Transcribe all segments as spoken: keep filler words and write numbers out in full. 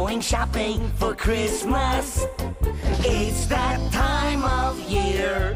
going shopping for Christmas. It's that time of year.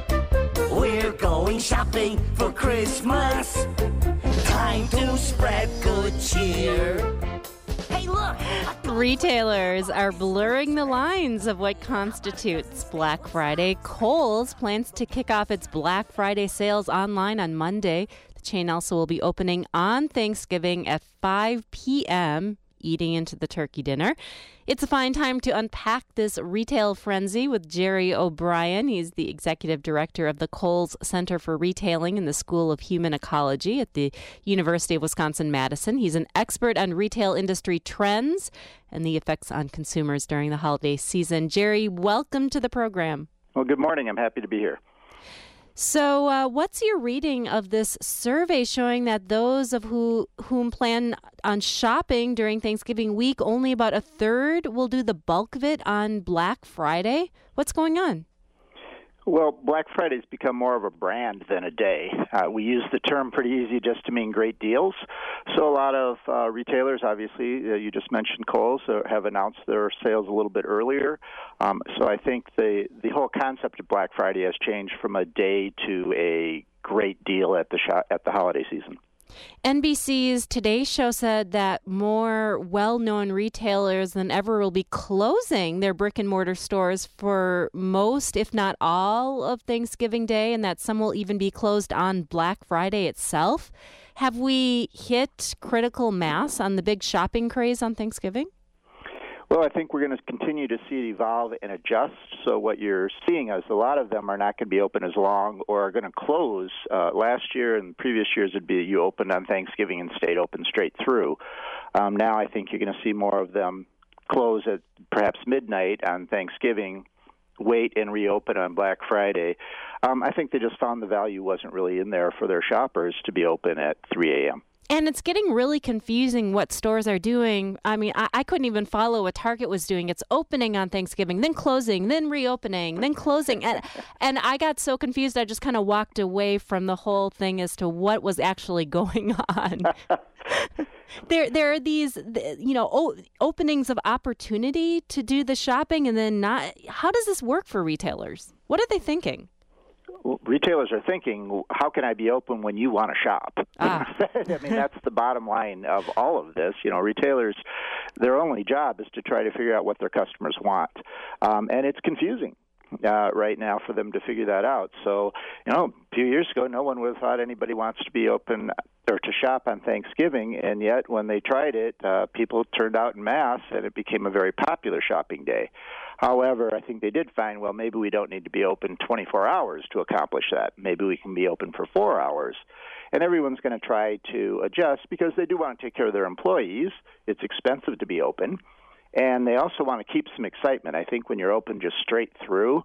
We're going shopping for Christmas. Time to spread good cheer. Hey, look! Retailers are blurring the lines of what constitutes Black Friday. Kohl's plans to kick off its Black Friday sales online on Monday. The chain also will be opening on Thanksgiving at five p.m., eating into the turkey dinner. It's a fine time to unpack this retail frenzy with Jerry O'Brien. He's the executive director of the Kohl's Center for Retailing in the School of Human Ecology at the University of Wisconsin-Madison. He's an expert on retail industry trends and the effects on consumers during the holiday season. Jerry, welcome to the program. Well, good morning. I'm happy to be here. So uh, what's your reading of this survey showing that those of who whom plan on shopping during Thanksgiving week, only about a third will do the bulk of it on Black Friday? What's going on? Well, Black Friday's become more of a brand than a day. Uh, we use the term pretty easy just to mean great deals. So a lot of uh, retailers, obviously, uh, you just mentioned Kohl's, uh, have announced their sales a little bit earlier. Um, so I think the, the whole concept of Black Friday has changed from a day to a great deal at the shop, at the holiday season. N B C's Today Show said that more well-known retailers than ever will be closing their brick-and-mortar stores for most, if not all, of Thanksgiving Day, and that some will even be closed on Black Friday itself. Have we hit critical mass on the big shopping craze on Thanksgiving? Well, I think we're going to continue to see it evolve and adjust. So what you're seeing is a lot of them are not going to be open as long or are going to close. Uh, last year and previous years would be you opened on Thanksgiving and stayed open straight through. Um, now I think you're going to see more of them close at perhaps midnight on Thanksgiving, wait and reopen on Black Friday. Um, I think they just found the value wasn't really in there for their shoppers to be open at three a.m. And it's getting really confusing what stores are doing. I mean, I, I couldn't even follow what Target was doing. It's opening on Thanksgiving, then closing, then reopening, then closing. And, and I got so confused, I just kind of walked away from the whole thing as to what was actually going on. there there are these, you know, o- openings of opportunity to do the shopping and then not. How does this work for retailers? What are they thinking? Retailers are thinking, how can I be open when you want to shop? Ah. I mean, that's the bottom line of all of this. You know, retailers, their only job is to try to figure out what their customers want. Um, and it's confusing uh, right now for them to figure that out. So, you know, a few years ago, no one would have thought anybody wants to be open or to shop on Thanksgiving. And yet, when they tried it, uh, people turned out en masse, and it became a very popular shopping day. However, I think they did find, well, maybe we don't need to be open twenty-four hours to accomplish that. Maybe we can be open for four hours. And everyone's going to try to adjust because they do want to take care of their employees. It's expensive to be open. And they also want to keep some excitement. I think when you're open just straight through,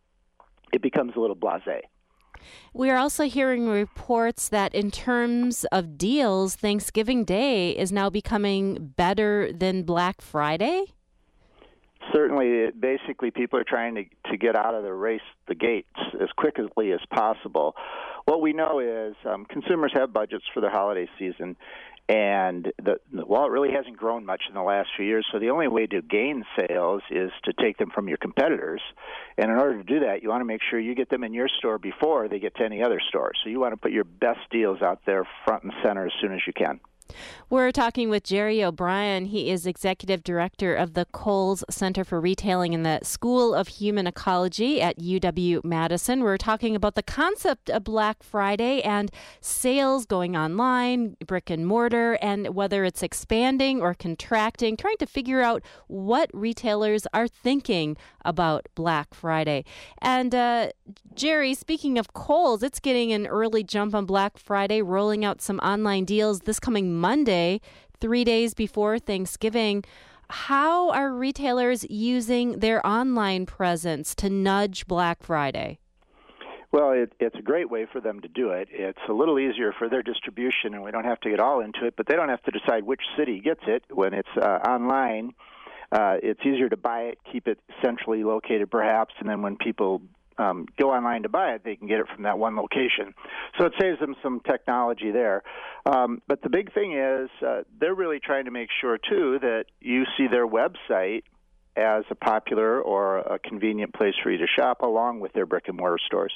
it becomes a little blasé. We're also hearing reports that in terms of deals, Thanksgiving Day is now becoming better than Black Friday. Certainly, it, basically, people are trying to, to get out of the race, the gates, as quickly as possible. What we know is um, consumers have budgets for the holiday season, and the, the wallet really hasn't grown much in the last few years, so the only way to gain sales is to take them from your competitors. And in order to do that, you want to make sure you get them in your store before they get to any other store. So you want to put your best deals out there front and center as soon as you can. We're talking with Jerry O'Brien. He is executive director of the Kohl's Center for Retailing in the School of Human Ecology at U W-Madison. We're talking about the concept of Black Friday and sales going online, brick and mortar, and whether it's expanding or contracting, trying to figure out what retailers are thinking about Black Friday. And uh, Jerry, speaking of Kohl's, it's getting an early jump on Black Friday, rolling out some online deals this coming Monday, three days before Thanksgiving. How are retailers using their online presence to nudge Black Friday? Well, it, it's a great way for them to do it. It's a little easier for their distribution, and we don't have to get all into it, but they don't have to decide which city gets it when it's uh, online. Uh, it's easier to buy it, keep it centrally located perhaps, and then when people um, go online to buy it, they can get it from that one location. So it saves them some technology there. Um, but the big thing is uh, they're really trying to make sure, too, that you see their website as a popular or a convenient place for you to shop along with their brick-and-mortar stores.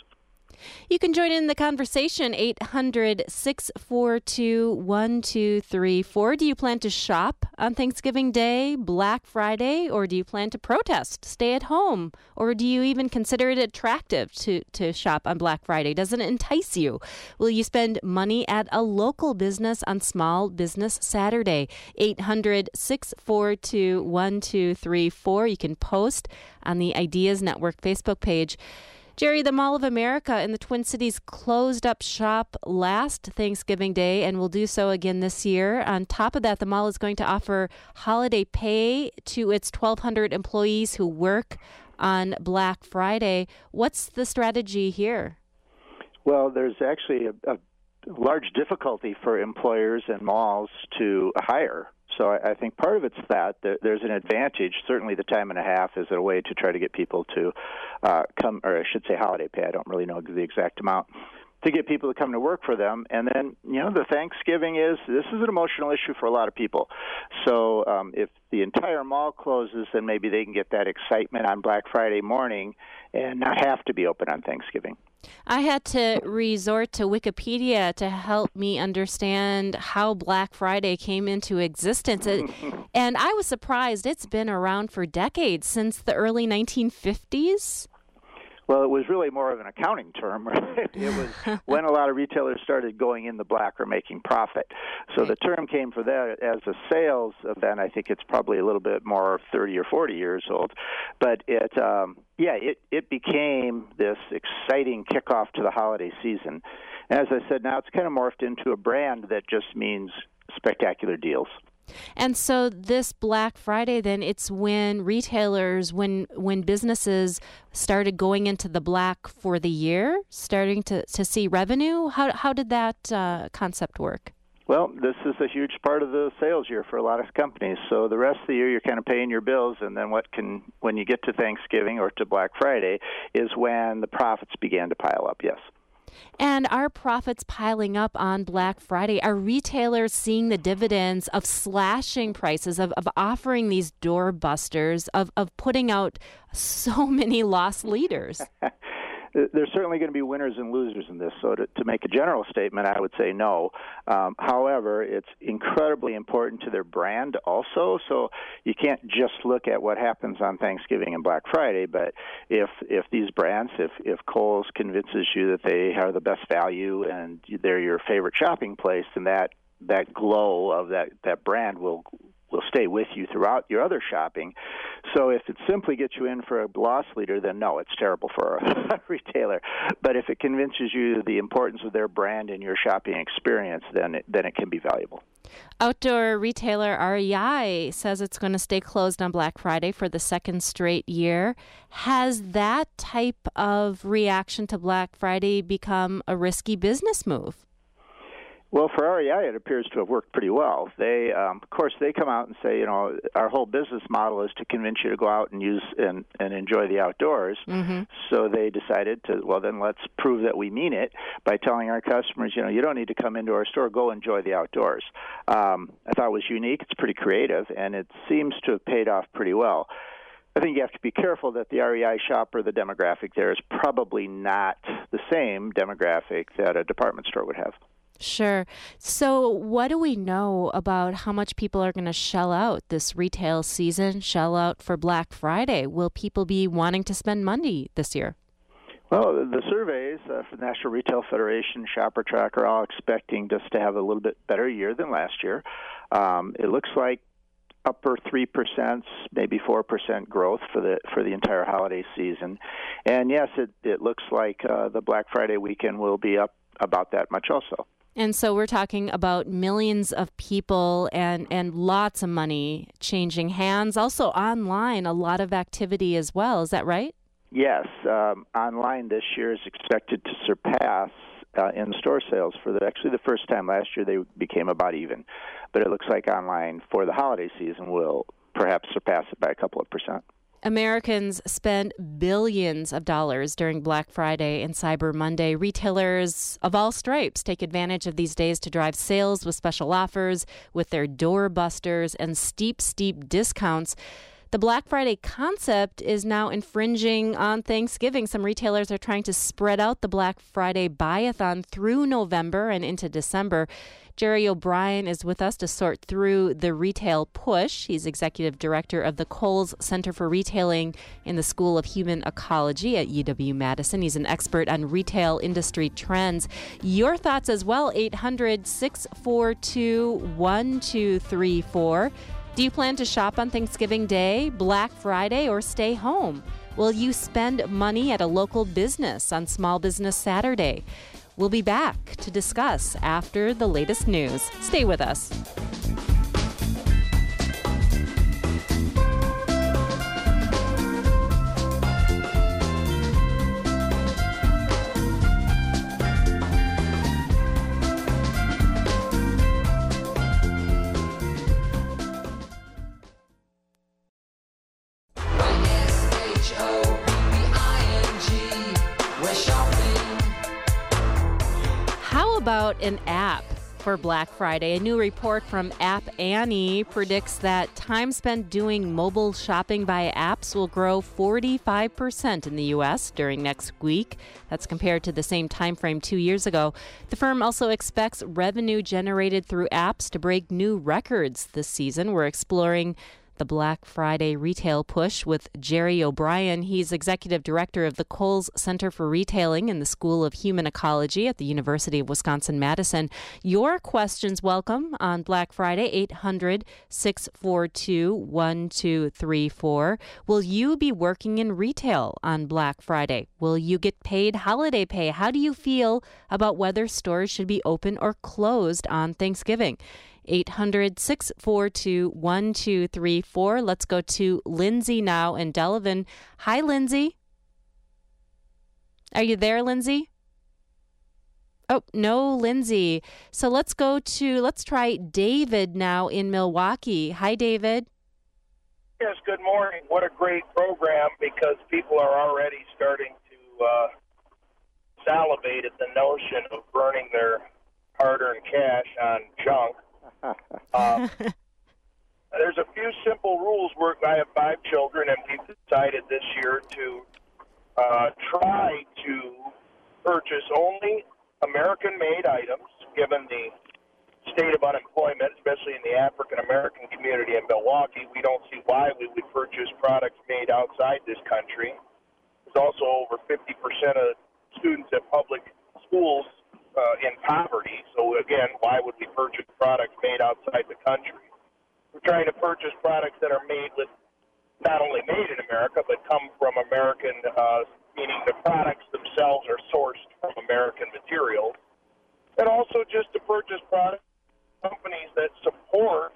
You can join in the conversation, eight hundred, six four two, one two three four. Do you plan to shop on Thanksgiving Day, Black Friday, or do you plan to protest, stay at home? Or do you even consider it attractive to, to shop on Black Friday? Does it entice you? Will you spend money at a local business on Small Business Saturday? eight hundred, six four two, one two three four. You can post on the Ideas Network Facebook page. Jerry, the Mall of America in the Twin Cities closed up shop last Thanksgiving Day and will do so again this year. On top of that, the mall is going to offer holiday pay to its twelve hundred employees who work on Black Friday. What's the strategy here? Well, there's actually a, a large difficulty for employers and malls to hire. So I, I think part of it's that there, there's an advantage. Certainly, the time and a half is a way to try to get people to uh, come, or I should say, holiday pay. I don't really know the exact amount, to get people to come to work for them. And then, you know, the Thanksgiving is this is an emotional issue for a lot of people. So um, if the entire mall closes, then maybe they can get that excitement on Black Friday morning and not have to be open on Thanksgiving. I had to resort to Wikipedia to help me understand how Black Friday came into existence. And I was surprised it's been around for decades, since the early nineteen fifties. Well, it was really more of an accounting term. Right? It was when a lot of retailers started going in the black or making profit. So right. The term came for that as a sales event. I think it's probably a little bit more thirty or forty years old. But it, um, yeah, it, it became this exciting kickoff to the holiday season. And as I said, now it's kind of morphed into a brand that just means spectacular deals. And so this Black Friday, then, it's when retailers, when when businesses started going into the black for the year, starting to, to see revenue. How how did that uh, concept work? Well, this is a huge part of the sales year for a lot of companies. So the rest of the year, you're kind of paying your bills, and then what can when you get to Thanksgiving or to Black Friday is when the profits began to pile up. Yes. And are profits piling up on Black Friday? Are retailers seeing the dividends of slashing prices, of, of offering these doorbusters, of, of putting out so many loss leaders? There's certainly going to be winners and losers in this. So to, to make a general statement, I would say no. Um, however, it's incredibly important to their brand also. So you can't just look at what happens on Thanksgiving and Black Friday, but if if these brands, if, if Kohl's convinces you that they are the best value and they're your favorite shopping place, then that, that glow of that, that brand will will stay with you throughout your other shopping. So if it simply gets you in for a loss leader, then no, it's terrible for a retailer. But if it convinces you the importance of their brand in your shopping experience, then it, then it can be valuable. Outdoor retailer R E I says it's going to stay closed on Black Friday for the second straight year. Has that type of reaction to Black Friday become a risky business move? Well, for R E I, it appears to have worked pretty well. They, um, of course, they come out and say, you know, our whole business model is to convince you to go out and use and, and enjoy the outdoors. Mm-hmm. So they decided to, well, then let's prove that we mean it by telling our customers, you know, you don't need to come into our store, go enjoy the outdoors. Um, I thought it was unique. It's pretty creative, and it seems to have paid off pretty well. I think you have to be careful that the R E I shopper, the demographic there, is probably not the same demographic that a department store would have. Sure. So what do we know about how much people are going to shell out this retail season, shell out for Black Friday? Will people be wanting to spend money this year? Well, the surveys uh, for the National Retail Federation, Shopper Track, are all expecting just to have a little bit better year than last year. Um, it looks like upper three percent, maybe four percent growth for the for the entire holiday season. And yes, it, it looks like uh, the Black Friday weekend will be up about that much also. And so we're talking about millions of people and, and lots of money changing hands. Also online, a lot of activity as well. Is that right? Yes. Um, online this year is expected to surpass uh, in-store sales for the, actually the first time. Last year they became about even. But it looks like online for the holiday season will perhaps surpass it by a couple of percent. Americans spend billions of dollars during Black Friday and Cyber Monday. Retailers of all stripes take advantage of these days to drive sales with special offers, with their doorbusters and steep, steep discounts. The Black Friday concept is now infringing on Thanksgiving. Some retailers are trying to spread out the Black Friday buy-a-thon through November and into December. Jerry O'Brien is with us to sort through the retail push. He's executive director of the Kohl's Center for Retailing in the School of Human Ecology at U W Madison. He's an expert on retail industry trends. Your thoughts as well, eight hundred, six four two, one two three four. Do you plan to shop on Thanksgiving Day, Black Friday, or stay home? Will you spend money at a local business on Small Business Saturday? We'll be back to discuss after the latest news. Stay with us. About an app for Black Friday. A new report from App Annie predicts that time spent doing mobile shopping via apps will grow forty-five percent in the U S during next week. That's compared to the same time frame two years ago. The firm also expects revenue generated through apps to break new records this season. We're exploring the Black Friday retail push with Jerry O'Brien. He's executive director of the Kohl's Center for Retailing in the School of Human Ecology at the University of Wisconsin-Madison. Your questions welcome on Black Friday, eight hundred, six four two, one two three four. Will you be working in retail on Black Friday? Will you get paid holiday pay? How do you feel about whether stores should be open or closed on Thanksgiving? eight hundred, six four two, one two three four. Let's go to Lindsay now in Delavan. Hi, Lindsay. Are you there, Lindsay? Oh, no, Lindsay. So let's go to, let's try David now in Milwaukee. Hi, David. Yes, good morning. What a great program, because people are already starting to uh, salivate at the notion of burning their hard-earned cash on junk. Uh, there's a few simple rules. We're, I have five children, and we've decided this year to uh, try to purchase only American-made items, given the state of unemployment, especially in the African-American community in Milwaukee. We don't see why we would purchase products made outside this country. There's also over fifty percent of students at public schools Uh, in poverty. So again, why would we purchase products made outside the country? We're trying to purchase products that are made with, not only made in America, but come from American, uh, meaning the products themselves are sourced from American materials. And also just to purchase products, companies that support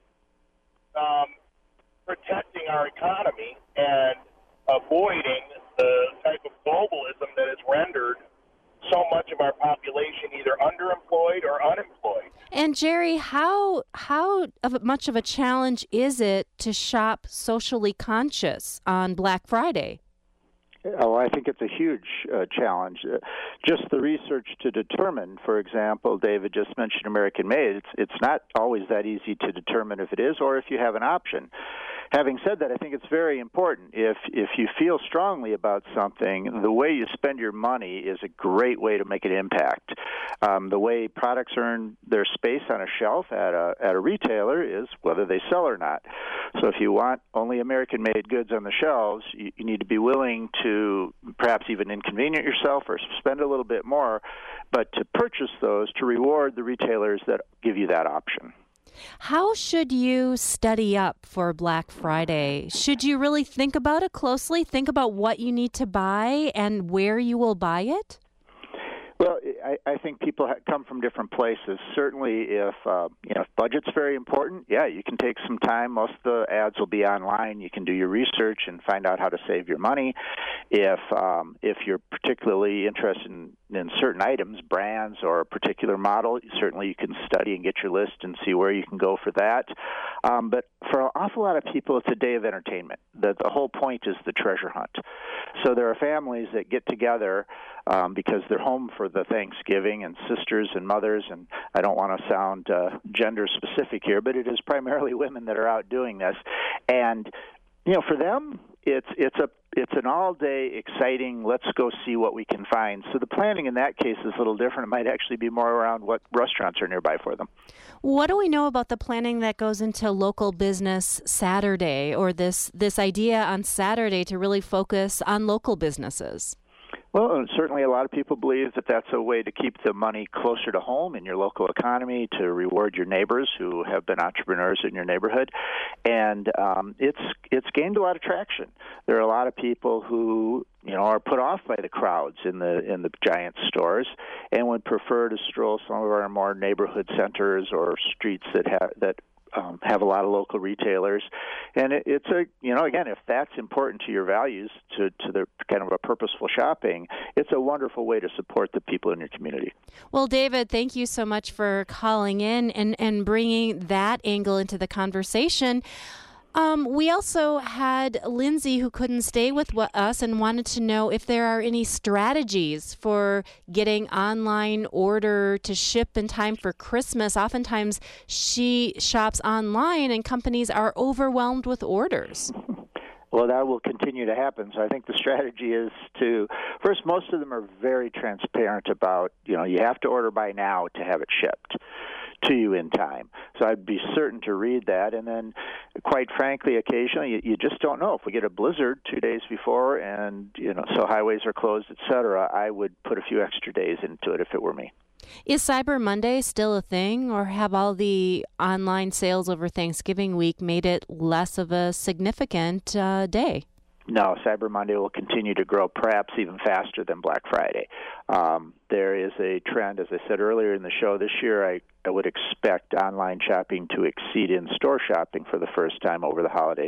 um, protecting our economy and avoiding the type of globalism that has rendered so much of our population either underemployed or unemployed. And Jerry, how how of much of a challenge is it to shop socially conscious on Black Friday? Oh, I think it's a huge uh, challenge. Uh, just the research to determine, for example, David just mentioned American made. It's it's not always that easy to determine if it is or if you have an option. Having said that, I think it's very important. If if you feel strongly about something, the way you spend your money is a great way to make an impact. Um, the way products earn their space on a shelf at a at a retailer is whether they sell or not. So if you want only American-made goods on the shelves, you, you need to be willing to perhaps even inconvenience yourself or spend a little bit more, but to purchase those to reward the retailers that give you that option. How should you study up for Black Friday? Should you really think about it closely? Think about what you need to buy and where you will buy it? Well, I, I think people ha- come from different places. Certainly, if uh, you know, if budget's very important, yeah, you can take some time. Most of the ads will be online. You can do your research and find out how to save your money. If um, if you're particularly interested in in certain items, brands or a particular model, certainly you can study and get your list and see where you can go for that. Um, but for an awful lot of people, it's a day of entertainment. The, the whole point is the treasure hunt. So there are families that get together um, because they're home for the Thanksgiving, and sisters and mothers, and I don't want to sound uh, gender specific here, but it is primarily women that are out doing this. And, you know, for them, it's it's a it's an all-day exciting, let's go see what we can find. So the planning in that case is a little different. It might actually be more around what restaurants are nearby for them. What do we know about the planning that goes into Local Business Saturday, or this, this idea on Saturday to really focus on local businesses? Well, certainly a lot of people believe that that's a way to keep the money closer to home in your local economy, to reward your neighbors who have been entrepreneurs in your neighborhood. And um, it's it's gained a lot of traction. There are a lot of people who, you know, are put off by the crowds in the in the giant stores and would prefer to stroll some of our more neighborhood centers or streets that have that Um, have a lot of local retailers. And it, it's a, you know, again, if that's important to your values, to, to the kind of a purposeful shopping, it's a wonderful way to support the people in your community. Well, David, thank you so much for calling in and, and bringing that angle into the conversation. Um, we also had Lindsay, who couldn't stay with us and wanted to know if there are any strategies for getting online order to ship in time for Christmas. Oftentimes she shops online and companies are overwhelmed with orders. Well, that will continue to happen. So I think the strategy is to, first, most of them are very transparent about, you know, you have to order by now to have it shipped to you in time. So I'd be certain to read that. And then, quite frankly, occasionally you, you just don't know. If we get a blizzard two days before and, you know, so highways are closed, et cetera, I would put a few extra days into it if it were me. Is Cyber Monday still a thing, or have all the online sales over Thanksgiving week made it less of a significant uh, day? No, Cyber Monday will continue to grow, perhaps even faster than Black Friday. Um, there is a trend, as I said earlier in the show, this year I, I would expect online shopping to exceed in-store shopping for the first time over the holidays.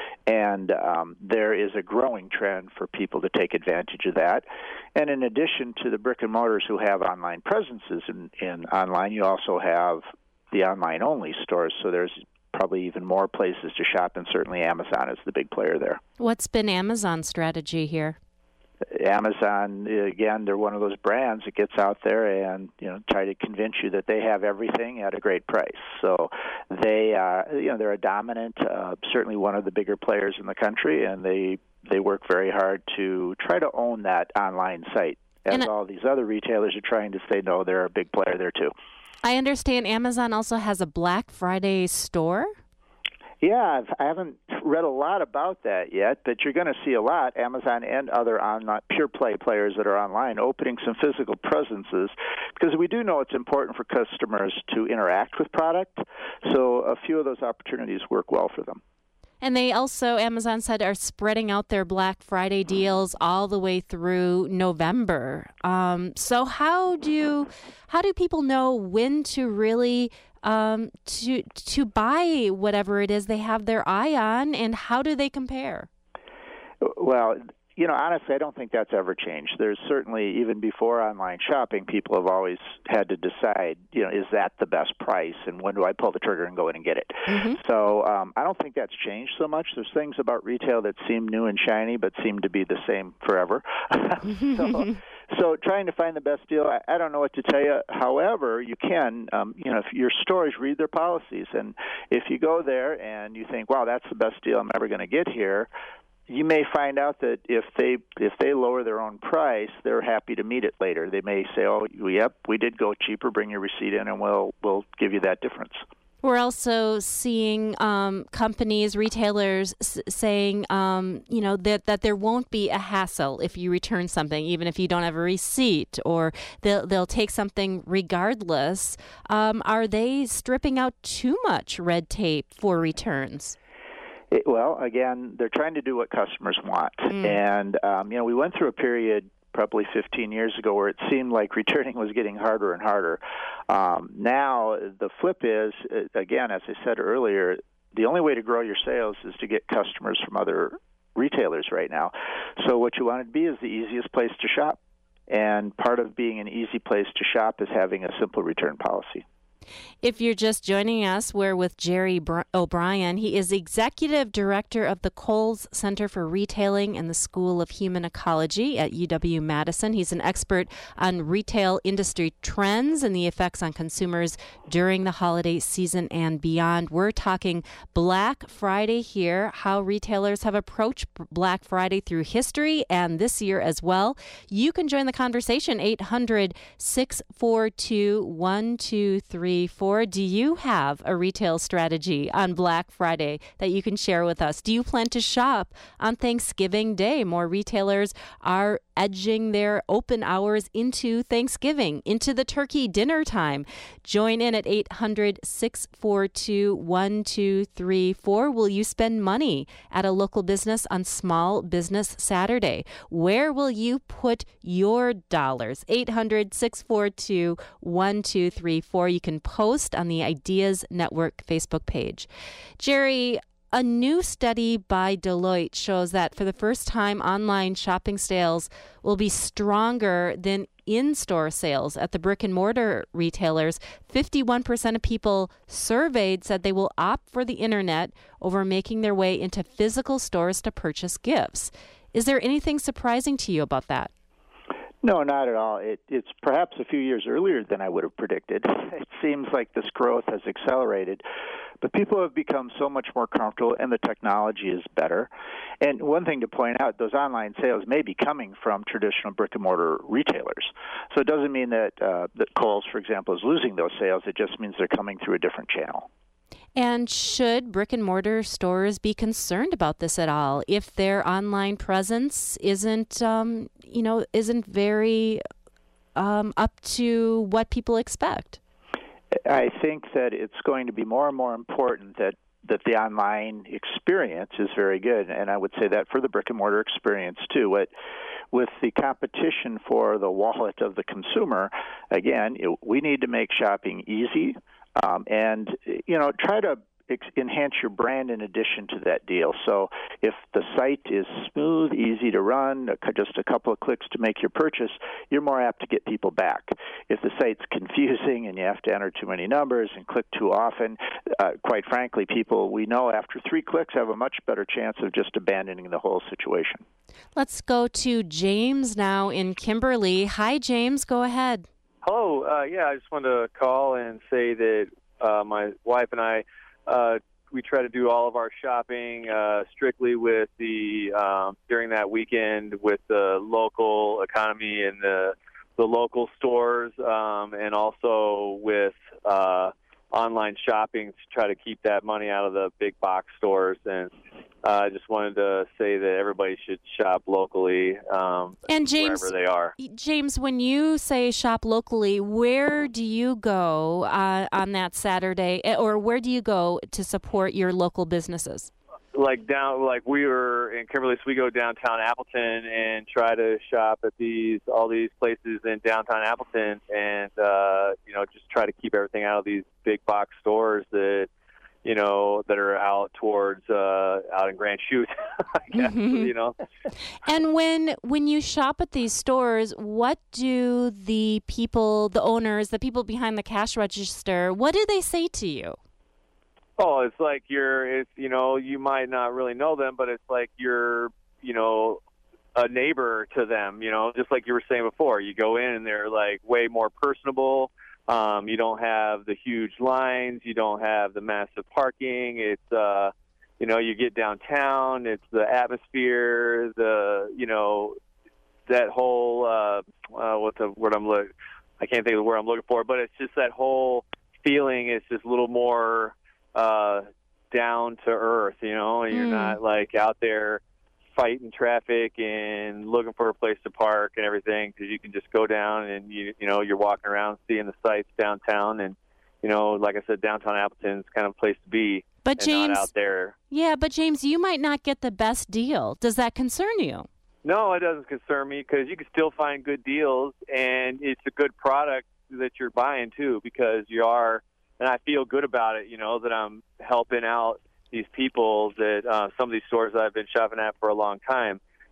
And um, there is a growing trend for people to take advantage of that. And in addition to the brick and mortars who have online presences in, in online, you also have the online-only stores, so there's probably even more places to shop, and certainly Amazon is the big player there. What's been Amazon's strategy here? Amazon, again, they're one of those brands that gets out there and, you know, try to convince you that they have everything at a great price. So they, uh, you know, they're a dominant, uh, certainly one of the bigger players in the country, and they they work very hard to try to own that online site. As and all these other retailers are trying to say, no, they're a big player there too. I understand Amazon also has a Black Friday store? Yeah, I've, I haven't read a lot about that yet, but you're going to see a lot, Amazon and other online, pure play players that are online, opening some physical presences, because we do know it's important for customers to interact with product, so a few of those opportunities work well for them. And they also, Amazon said, are spreading out their Black Friday deals all the way through November. Um, so how do how do people know when to really um, to to buy whatever it is they have their eye on, and how do they compare? Well, you know, honestly, I don't think that's ever changed. There's certainly, even before online shopping, people have always had to decide, you know, is that the best price, and when do I pull the trigger and go in and get it? Mm-hmm. So um, I don't think that's changed so much. There's things about retail that seem new and shiny, but seem to be the same forever. so, so trying to find the best deal, I, I don't know what to tell you. However, you can, um, you know, if your stores read their policies, and if you go there and you think, wow, that's the best deal I'm ever going to get here, you may find out that if they if they lower their own price, they're happy to meet it later. They may say, "Oh, yep, we did go cheaper. Bring your receipt in, and we'll we'll give you that difference." We're also seeing um, companies, retailers s- saying, um, you know, that that there won't be a hassle if you return something, even if you don't have a receipt, or they'll they'll take something regardless. Um, are they stripping out too much red tape for returns? It, well, again, they're trying to do what customers want. Mm. And, um, you know, we went through a period probably fifteen years ago where it seemed like returning was getting harder and harder. Um, now, the flip is, again, as I said earlier, the only way to grow your sales is to get customers from other retailers right now. So what you want to be is the easiest place to shop. And part of being an easy place to shop is having a simple return policy. If you're just joining us, we're with Jerry Br- O'Brien. He is Executive Director of the Kohl's Center for Retailing and the School of Human Ecology at U W-Madison. He's an expert on retail industry trends and the effects on consumers during the holiday season and beyond. We're talking Black Friday here, how retailers have approached Black Friday through history and this year as well. You can join the conversation, eight hundred, six four two, one two three four. Do you have a retail strategy on Black Friday that you can share with us? Do you plan to shop on Thanksgiving Day? More retailers are edging their open hours into Thanksgiving, into the turkey dinner time. Join in at eight hundred, six four two, one two three four. Will you spend money at a local business on Small Business Saturday? Where will you put your dollars? eight hundred, six four two, one two three four. You can post on the Ideas Network Facebook page. Jerry, a new study by Deloitte shows that for the first time, online shopping sales will be stronger than in-store sales at the brick and mortar retailers. fifty-one percent of people surveyed said they will opt for the internet over making their way into physical stores to purchase gifts. Is there anything surprising to you about that? No, not at all. It, it's perhaps a few years earlier than I would have predicted. It seems like this growth has accelerated, but people have become so much more comfortable, and the technology is better. And one thing to point out, those online sales may be coming from traditional brick-and-mortar retailers. So it doesn't mean that, uh, that Kohl's, for example, is losing those sales. It just means they're coming through a different channel. And should brick and mortar stores be concerned about this at all if their online presence isn't, um, you know, isn't very um, up to what people expect? I think that it's going to be more and more important that that the online experience is very good, and I would say that for the brick and mortar experience too. What, with the competition for the wallet of the consumer, again, it, we need to make shopping easy. Um, and, you know, try to ex- enhance your brand in addition to that deal. So if the site is smooth, easy to run, just a couple of clicks to make your purchase, you're more apt to get people back. If the site's confusing and you have to enter too many numbers and click too often, uh, quite frankly, people we know after three clicks have a much better chance of just abandoning the whole situation. Let's go to James now in Kimberly. Hi, James. Go ahead. Hello. Uh, yeah, I just wanted to call and say that uh, my wife and I, uh, we try to do all of our shopping uh, strictly with the um, during that weekend with the local economy and the the local stores, um, and also with uh, online shopping to try to keep that money out of the big box stores. And uh, I just wanted to say that everybody should shop locally, um, and James, wherever they are. James, when you say shop locally, where do you go uh, on that Saturday, or where do you go to support your local businesses? Like down, like we were in Kimberly, so we go downtown Appleton and try to shop at these all these places in downtown Appleton, and uh, you know, just try to keep everything out of these big box stores that you know that are out towards uh, out in Grand Chute, I guess, Mm-hmm. you know. And when when you shop at these stores, what do the people, the owners, the people behind the cash register, what do they say to you? Oh, it's like you're, it's, you know, you might not really know them, but it's like you're, you know, a neighbor to them, you know, just like you were saying before. You go in and they're like way more personable. Um, you don't have the huge lines. You don't have the massive parking. It's, uh, you know, you get downtown. It's the atmosphere, the, you know, that whole, uh, uh, what's the word I'm looking, I can't think of the word I'm looking for, but it's just that whole feeling is just a little more, uh, down to earth, you know, and you're Mm. not like out there fighting traffic and looking for a place to park and everything, because you can just go down and you you know you're walking around seeing the sights downtown, and you know, like I said, downtown Appleton's kind of a place to be. But and James, not out there. Yeah, but James, you might not get the best deal. Does that concern you? No, it doesn't concern me, because you can still find good deals, and it's a good product that you're buying too, because you are. And I feel good about it, you know, that I'm helping out these people that uh, some of these stores that I've been shopping at for a long time.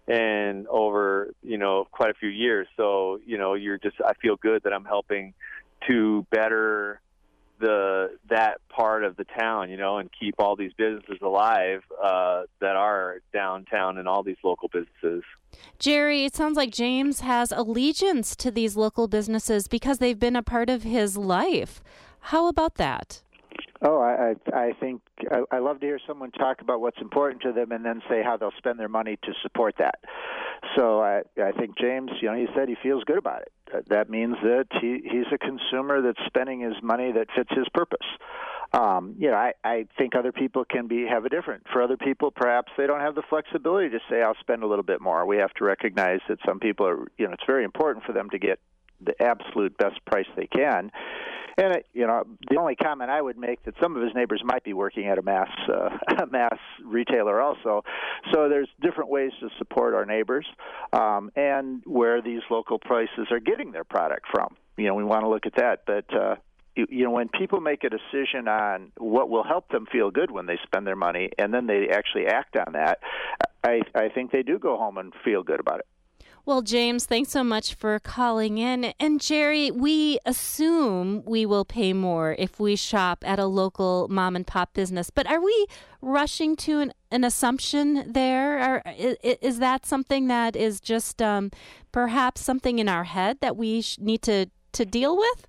and over, you know, quite a few years. So, you know, you're just, I feel good that I'm helping to better the that part of the town, you know, and keep all these businesses alive uh, that are downtown and all these local businesses. Jerry, it sounds like James has allegiance to these local businesses because they've been a part of his life. How about that? Oh, I, I think I, I love to hear someone talk about what's important to them and then say how they'll spend their money to support that. So I, I think James, you know, he said he feels good about it. That means that he, he's a consumer that's spending his money that fits his purpose. Um, you know, I, I think other people can be have a different. For other people, perhaps they don't have the flexibility to say, I'll spend a little bit more. We have to recognize that some people are, you know, it's very important for them to get the absolute best price they can. And it, you know, the only comment I would make that some of his neighbors might be working at a mass uh, a mass retailer also. So there's different ways to support our neighbors um, and where these local prices are getting their product from. You know, we want to look at that. But uh, you, you know, when people make a decision on what will help them feel good when they spend their money, and then they actually act on that, I, I think they do go home and feel good about it. Well, James, thanks so much for calling in. And Jerry, we assume we will pay more if we shop at a local mom and pop business. But are we rushing to an, an assumption there? Or is, is that something that is just um, perhaps something in our head that we sh- need to, to deal with?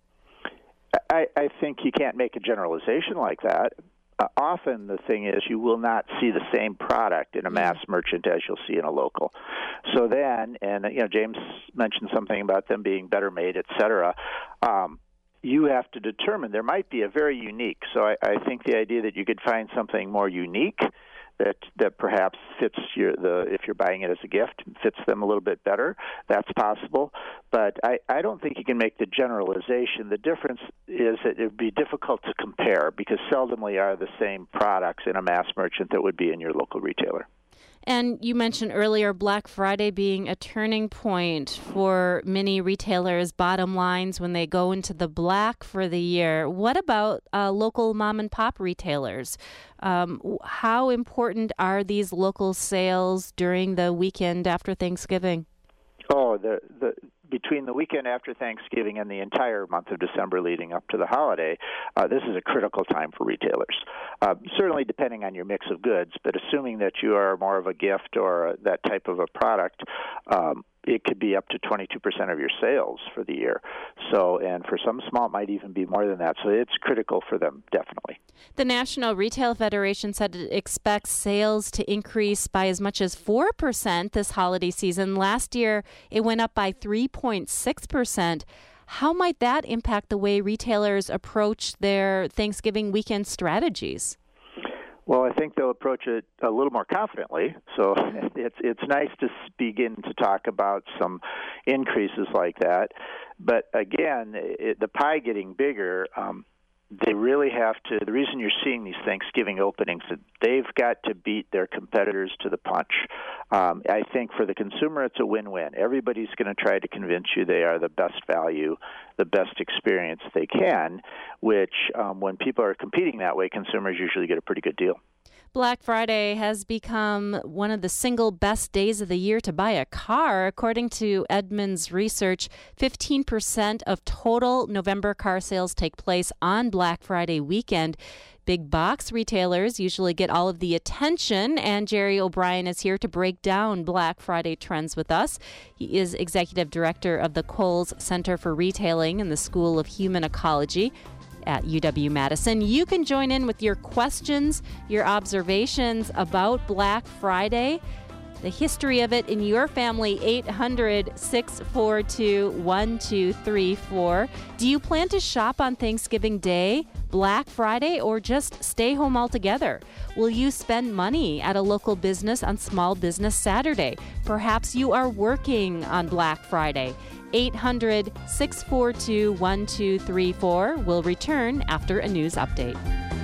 I, I think you can't make a generalization like that. Uh, often the thing is you will not see the same product in a mass merchant as you'll see in a local. So then, and you know, James mentioned something about them being better made, et cetera. Um, you have to determine there might be a very unique. So I, I think the idea that you could find something more unique that that perhaps fits your the if you're buying it as a gift, fits them a little bit better, that's possible. But I, I don't think you can make the generalization. The difference is that it would be difficult to compare because seldomly are the same products in a mass merchant that would be in your local retailer. And you mentioned earlier Black Friday being a turning point for many retailers' bottom lines when they go into the black for the year. What about uh, local mom and pop retailers? Um, how important are these local sales during the weekend after Thanksgiving? Oh, the the between the weekend after Thanksgiving and the entire month of December leading up to the holiday, uh, this is a critical time for retailers. Uh, certainly depending on your mix of goods, but assuming that you are more of a gift or a, that type of a product, um, it could be up to twenty-two percent of your sales for the year. So, and for some small, it might even be more than that. So it's critical for them, definitely. The National Retail Federation said it expects sales to increase by as much as four percent this holiday season. Last year, it went up by three point six percent. How might that impact the way retailers approach their Thanksgiving weekend strategies? Well, I think they'll approach it a little more confidently. So it's it's nice to begin to talk about some increases like that. But again, it, the pie getting bigger, um, they really have to, the reason you're seeing these Thanksgiving openings, they've got to beat their competitors to the punch. Um, I think for the consumer, it's a win-win. Everybody's going to try to convince you they are the best value, the best experience they can, which um, when people are competing that way, consumers usually get a pretty good deal. Black Friday has become one of the single best days of the year to buy a car. According to Edmunds research, fifteen percent of total November car sales take place on Black Friday weekend. Big box retailers usually get all of the attention, and Jerry O'Brien is here to break down Black Friday trends with us. He is executive director of the Kohl's Center for Retailing in the School of Human Ecology at U W-Madison. You can join in with your questions, your observations about Black Friday, the history of it in your family. Eight hundred, six four two, one two three four. Do you plan to shop on Thanksgiving Day, Black Friday, or just stay home altogether? Will you spend money at a local business on Small Business Saturday? Perhaps you are working on Black Friday. eight hundred, six four two, one two three four. We'll return after a news update.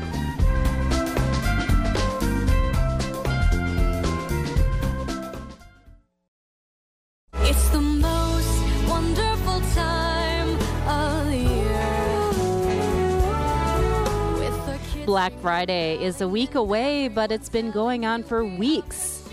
It's the most wonderful time of year. With the kids. Black Friday is a week away, but it's been going on for weeks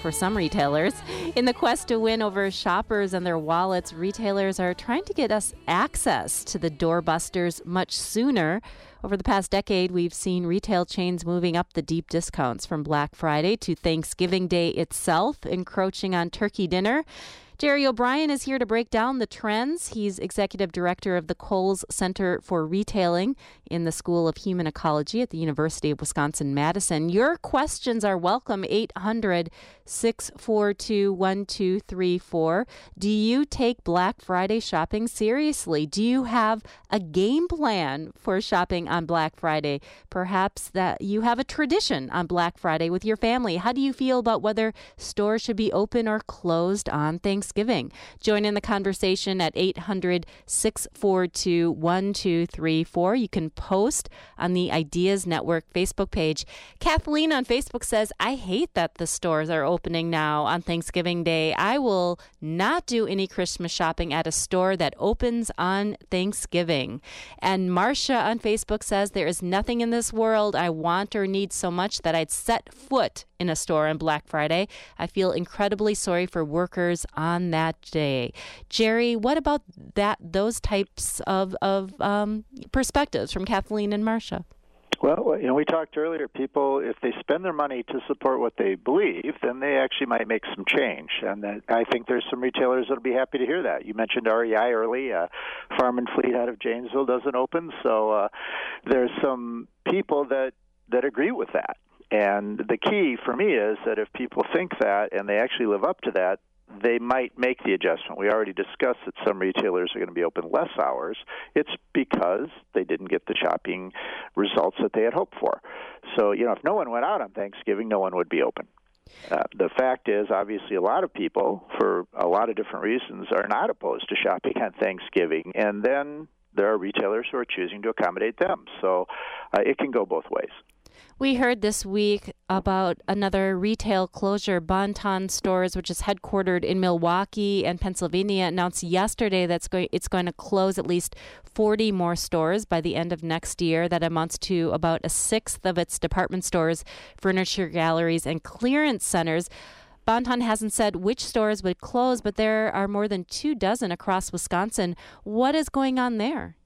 for some retailers. In the quest to win over shoppers and their wallets, retailers are trying to get us access to the doorbusters much sooner. Over the past decade, we've seen retail chains moving up the deep discounts from Black Friday to Thanksgiving Day itself, encroaching on turkey dinner. Jerry O'Brien is here to break down the trends. He's executive director of the Kohl's Center for Retailing in the School of Human Ecology at the University of Wisconsin-Madison. Your questions are welcome, eight hundred, six four two, one two three four. Do you take Black Friday shopping seriously? Do you have a game plan for shopping on Black Friday? Perhaps that you have a tradition on Black Friday with your family. How do you feel about whether stores should be open or closed on Thanksgiving? Thanksgiving. Join in the conversation at eight hundred, six four two, one two three four. You can post on the Ideas Network Facebook page. Kathleen on Facebook says, I hate that the stores are opening now on Thanksgiving Day. I will not do any Christmas shopping at a store that opens on Thanksgiving. And Marcia on Facebook says, there is nothing in this world I want or need so much that I'd set foot in a store on Black Friday. I feel incredibly sorry for workers on that day. Jerry, what about that? Those types of of um, perspectives from Kathleen and Marcia? Well, you know, we talked earlier, people, if they spend their money to support what they believe, then they actually might make some change. And that, I think there's some retailers that will be happy to hear that. You mentioned R E I early. Uh, Farm and Fleet out of Janesville doesn't open. So uh, there's some people that, that agree with that. And the key for me is that if people think that and they actually live up to that, they might make the adjustment. We already discussed that some retailers are going to be open less hours. It's because they didn't get the shopping results that they had hoped for. So, you know, if no one went out on Thanksgiving, no one would be open. Uh, the fact is, obviously, a lot of people, for a lot of different reasons, are not opposed to shopping on Thanksgiving. And then there are retailers who are choosing to accommodate them. So uh, it can go both ways. We heard this week about another retail closure. Bon-Ton Stores, which is headquartered in Milwaukee and Pennsylvania, announced yesterday that it's going to close at least forty more stores by the end of next year. That amounts to about a sixth of its department stores, furniture galleries, and clearance centers. Bon-Ton hasn't said which stores would close, but there are more than two dozen across Wisconsin. What is going on there?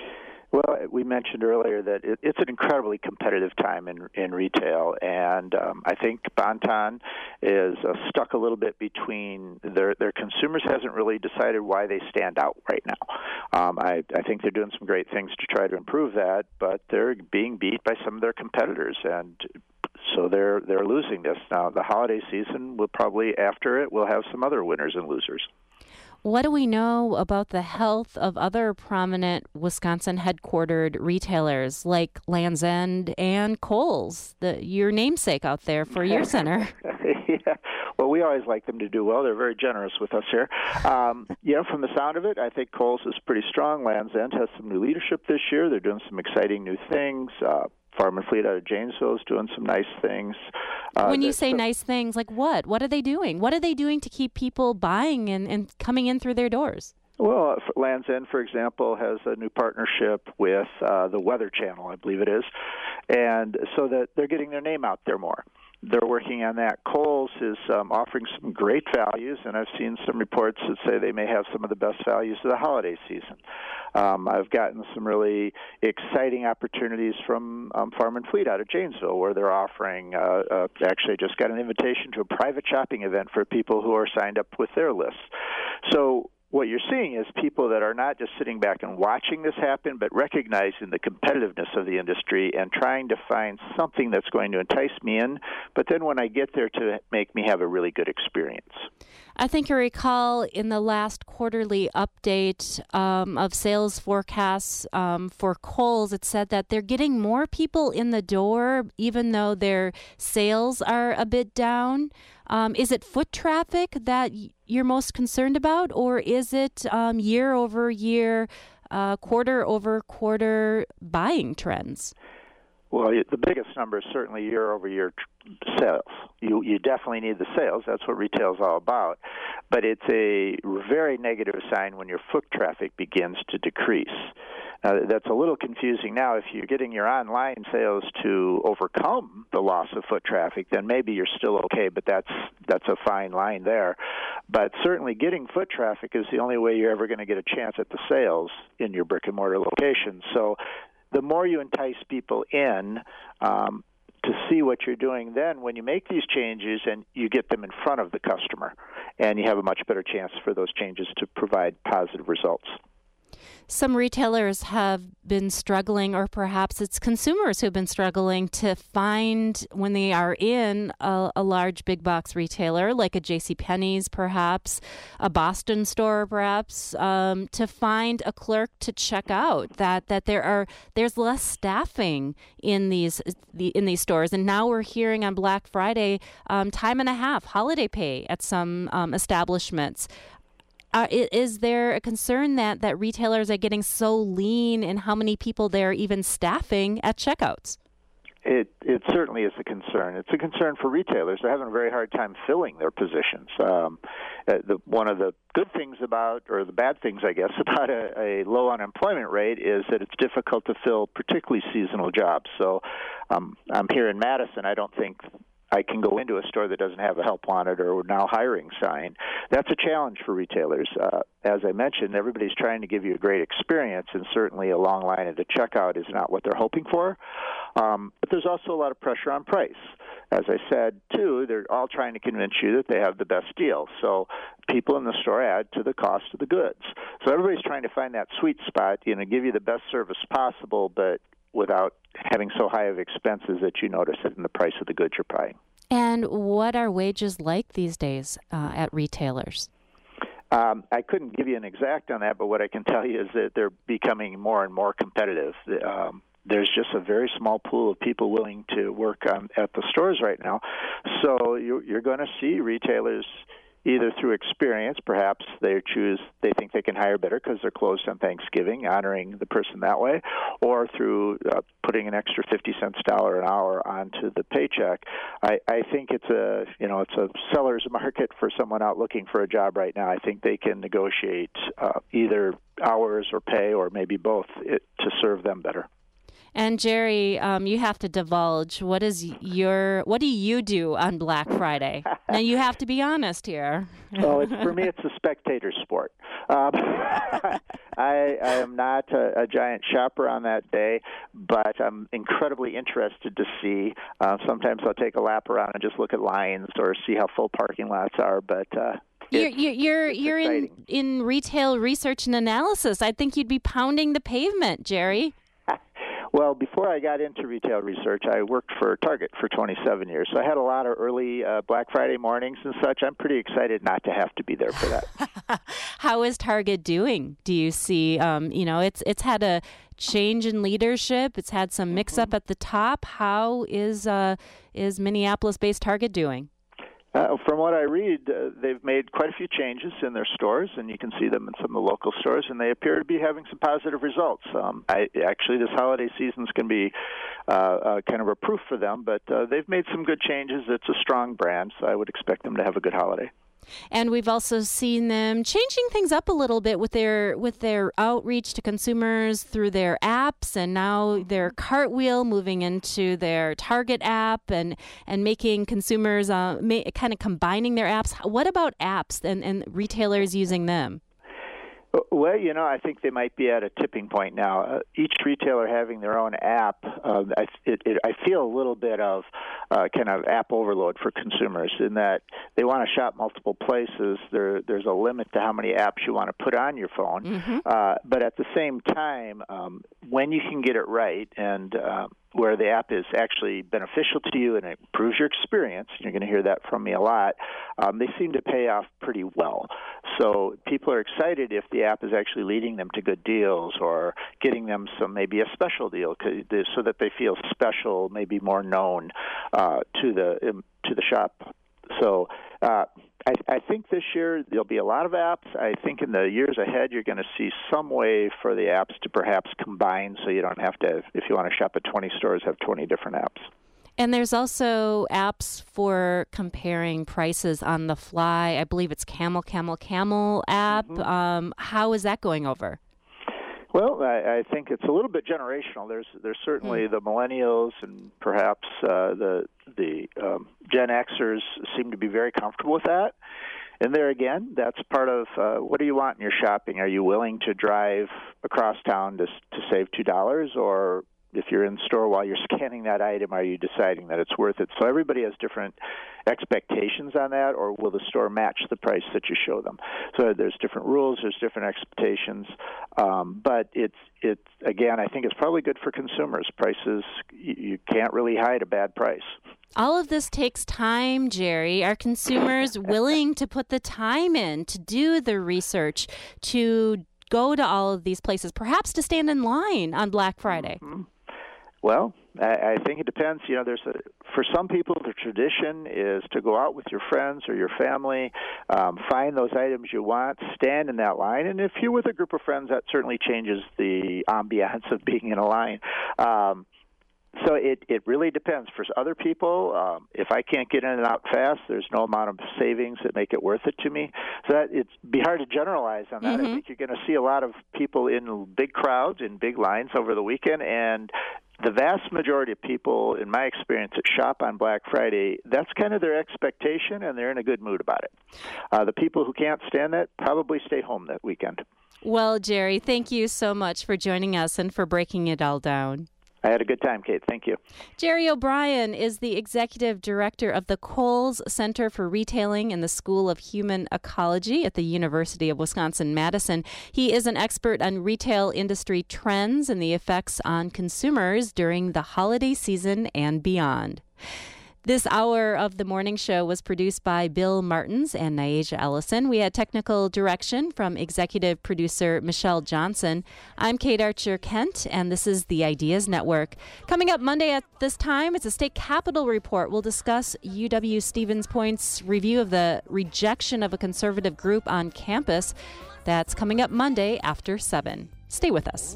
Well, we mentioned earlier that it, it's an incredibly competitive time in in retail, and um, I think Bon-Ton is uh, stuck a little bit between their their consumers hasn't really decided why they stand out right now. Um, I, I think they're doing some great things to try to improve that, but they're being beat by some of their competitors, and so they're they're losing this. Now, the holiday season will probably, after it, we'll have some other winners and losers. What do we know about the health of other prominent Wisconsin-headquartered retailers like Land's End and Kohl's, the, your namesake out there for your center? Yeah. Well, we always like them to do well. They're very generous with us here. Um, you know, from the sound of it, I think Kohl's is pretty strong. Land's End has some new leadership this year. They're doing some exciting new things. Uh, Farm and Fleet out of Janesville is doing some nice things. Uh, when you say so, nice things, like what? What are they doing? What are they doing to keep people buying and, and coming in through their doors? Well, Land's End, for example, has a new partnership with uh, the Weather Channel, I believe it is, and so that they're getting their name out there more. They're working on that. Kohl's is um, offering some great values, and I've seen some reports that say they may have some of the best values of the holiday season. Um, I've gotten some really exciting opportunities from um, Farm and Fleet out of Janesville, where they're offering, uh, uh, actually just got an invitation to a private shopping event for people who are signed up with their lists. So what you're seeing is people that are not just sitting back and watching this happen, but recognizing the competitiveness of the industry and trying to find something that's going to entice me in, but then when I get there to make me have a really good experience. I think you recall in the last quarterly update um, of sales forecasts um, for Kohl's, it said that they're getting more people in the door, even though their sales are a bit down. Um, is it foot traffic that you're most concerned about, or is it um, year over year, uh, quarter over quarter buying trends? Well, the biggest number is certainly year-over-year sales. You you definitely need the sales. That's what retail is all about. But it's a very negative sign when your foot traffic begins to decrease. Uh, that's a little confusing now. If you're getting your online sales to overcome the loss of foot traffic, then maybe you're still okay, but that's that's a fine line there. But certainly getting foot traffic is the only way you're ever going to get a chance at the sales in your brick-and-mortar location. So the more you entice people in um, to see what you're doing, then when you make these changes and you get them in front of the customer, and you have a much better chance for those changes to provide positive results. Some retailers have been struggling, or perhaps it's consumers who've been struggling to find, when they are in a, a large big box retailer like a JCPenney's, perhaps a Boston store, perhaps, um, to find a clerk to check out. That that there are there's less staffing in these the, in these stores, and now we're hearing on Black Friday um, time and a half holiday pay at some um, establishments. Uh, is there a concern that, that retailers are getting so lean in how many people they're even staffing at checkouts? It it certainly is a concern. It's a concern for retailers. They're having a very hard time filling their positions. Um, uh, the, one of the good things about, or the bad things, I guess, about a, a low unemployment rate is that it's difficult to fill particularly seasonal jobs. So um, I'm here in Madison. I don't think I can go into a store that doesn't have a help wanted or now hiring sign. That's a challenge for retailers. Uh, as I mentioned, everybody's trying to give you a great experience, and certainly a long line at the checkout is not what they're hoping for. Um, but there's also a lot of pressure on price. As I said, too, they're all trying to convince you that they have the best deal. So people in the store add to the cost of the goods. So everybody's trying to find that sweet spot, you know, give you the best service possible, but without having so high of expenses that you notice it in the price of the goods you're buying. And what are wages like these days uh, at retailers? Um, I couldn't give you an exact on that, but what I can tell you is that they're becoming more and more competitive. Um, there's just a very small pool of people willing to work on, at the stores right now. So you, you're going to see retailers either through experience, perhaps they choose, they think they can hire better because they're closed on Thanksgiving, honoring the person that way, or through uh, putting an extra fifty cents dollar an hour onto the paycheck. I, I think it's a, you know, it's a seller's market for someone out looking for a job right now. I think they can negotiate uh, either hours or pay, or maybe both, it, to serve them better. And Jerry, um, you have to divulge. What is your? What do you do on Black Friday? Now you have to be honest here. Well, it's, for me, it's a spectator sport. Um, I, I am not a, a giant shopper on that day, but I'm incredibly interested to see. Uh, sometimes I'll take a lap around and just look at lines or see how full parking lots are. But uh, you're you're you're, you're in in retail research and analysis. I think you'd be pounding the pavement, Jerry. Well, before I got into retail research, I worked for Target for twenty-seven years. So I had a lot of early uh, Black Friday mornings and such. I'm pretty excited not to have to be there for that. How is Target doing? Do you see, um, you know, it's it's had a change in leadership. It's had some mix-up at the top. How is uh, is Minneapolis-based Target doing? Uh, from what I read, uh, they've made quite a few changes in their stores, and you can see them in some of the local stores, and they appear to be having some positive results. Um, I, actually, this holiday season is going to be uh, uh, kind of a proof for them, but uh, they've made some good changes. It's a strong brand, so I would expect them to have a good holiday. And we've also seen them changing things up a little bit with their with their outreach to consumers through their apps, and now their Cartwheel moving into their Target app, and and making consumers uh, ma- kind of combining their apps. What about apps and, and retailers using them? Well, you know, I think they might be at a tipping point now. Uh, each retailer having their own app, uh, I, it, it, I feel a little bit of uh, kind of app overload for consumers in that they want to shop multiple places. There, there's a limit to how many apps you want to put on your phone. Mm-hmm. Uh, but at the same time, um, when you can get it right and uh, where the app is actually beneficial to you and it improves your experience, and you're going to hear that from me a lot, um, they seem to pay off pretty well. So people are excited if the app is actually leading them to good deals or getting them some maybe a special deal so that they feel special, maybe more known uh, to the to the shop. So uh, I, I think this year there'll be a lot of apps. I think in the years ahead you're going to see some way for the apps to perhaps combine so you don't have to, if you want to shop at twenty stores, have twenty different apps. And there's also apps for comparing prices on the fly. I believe it's Camel, Camel, Camel app. Mm-hmm. Um, how is that going over? Well, I, I think it's a little bit generational. There's there's certainly mm. the millennials and perhaps uh, the the um, Gen Xers seem to be very comfortable with that. And there again, that's part of uh, what do you want in your shopping? Are you willing to drive across town to to save two dollars, or if you're in the store while you're scanning that item, are you deciding that it's worth it? So everybody has different expectations on that, or will the store match the price that you show them? So there's different rules, there's different expectations, um, but it's it's again, I think it's probably good for consumers. Prices, you, you can't really hide a bad price. All of this takes time, Jerry. Are consumers willing to put the time in to do the research, to go to all of these places, perhaps to stand in line on Black Friday? Mm-hmm. Well, I, I think it depends. You know, there's a, for some people, the tradition is to go out with your friends or your family, um, find those items you want, stand in that line. And if you're with a group of friends, that certainly changes the ambiance of being in a line. Um, So it, it really depends. For other people, um, if I can't get in and out fast, there's no amount of savings that make it worth it to me. So that it's be hard to generalize on that. Mm-hmm. I think you're going to see a lot of people in big crowds, in big lines over the weekend, and the vast majority of people, in my experience, that shop on Black Friday, that's kind of their expectation, and they're in a good mood about it. Uh, the people who can't stand that probably stay home that weekend. Well, Jerry, thank you so much for joining us and for breaking it all down. I had a good time, Kate. Thank you. Jerry O'Brien is the executive director of the Kohl's Center for Retailing in the School of Human Ecology at the University of Wisconsin-Madison. He is an expert on retail industry trends and the effects on consumers during the holiday season and beyond. This hour of the morning show was produced by Bill Martins and Nyasha Ellison. We had technical direction from executive producer Michelle Johnson. I'm Kate Archer-Kent, and this is the Ideas Network. Coming up Monday at this time, it's a state capitol report. We'll discuss U W-Stevens Point's review of the rejection of a conservative group on campus. That's coming up Monday after seven. Stay with us.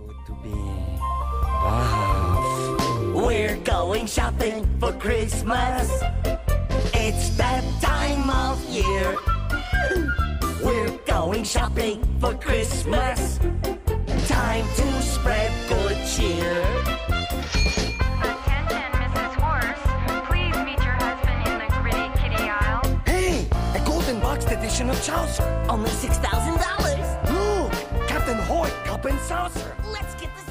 We're going shopping for Christmas. It's that time of year. We're going shopping for Christmas. Time to spread good cheer. Attention, Missus Horse. Please meet your husband in the gritty kitty aisle. Hey, a golden boxed edition of Chaucer. Only six thousand dollars. Look, Captain Hoyt, Cup and Saucer. Let's get this